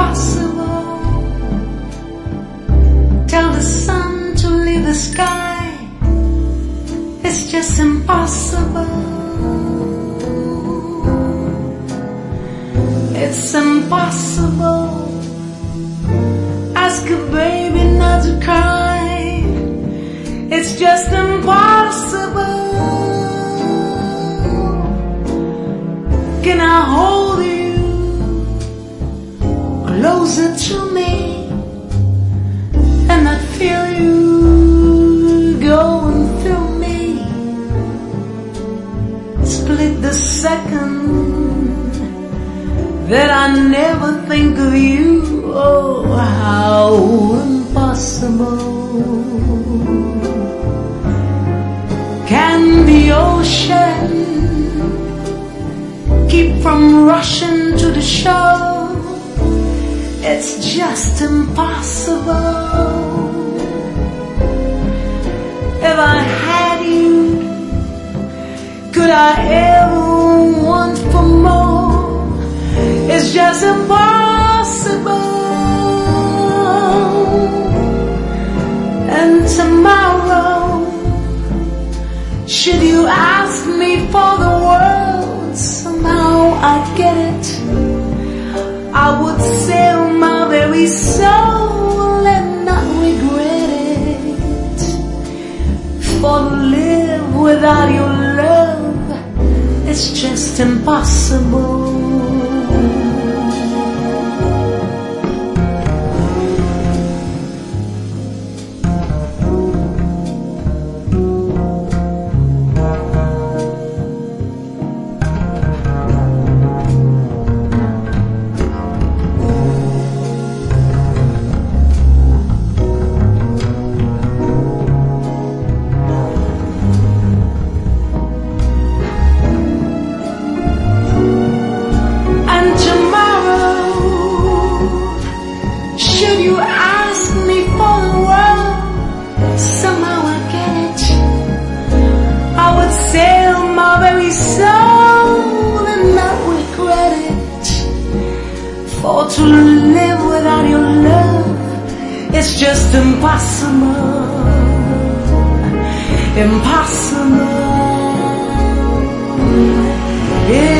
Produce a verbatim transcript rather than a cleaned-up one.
impossible. Tell the sun to leave the sky. It's just impossible. It's impossible. Ask a baby not to cry. It's just impossible. Can I hold you closer to me and not feel you going through me? Split the second that I never think of you. Oh, how impossible. Can the ocean keep from rushing to the shore? It's just impossible. If I had you, could I ever want for more? It's just impossible. And tomorrow, should you ask me for the world, somehow I'd get it. I would sell my very soul and not regret it. For to live without your love, it's just impossible. For to live without your love, it's just impossible. Impossible. Yeah.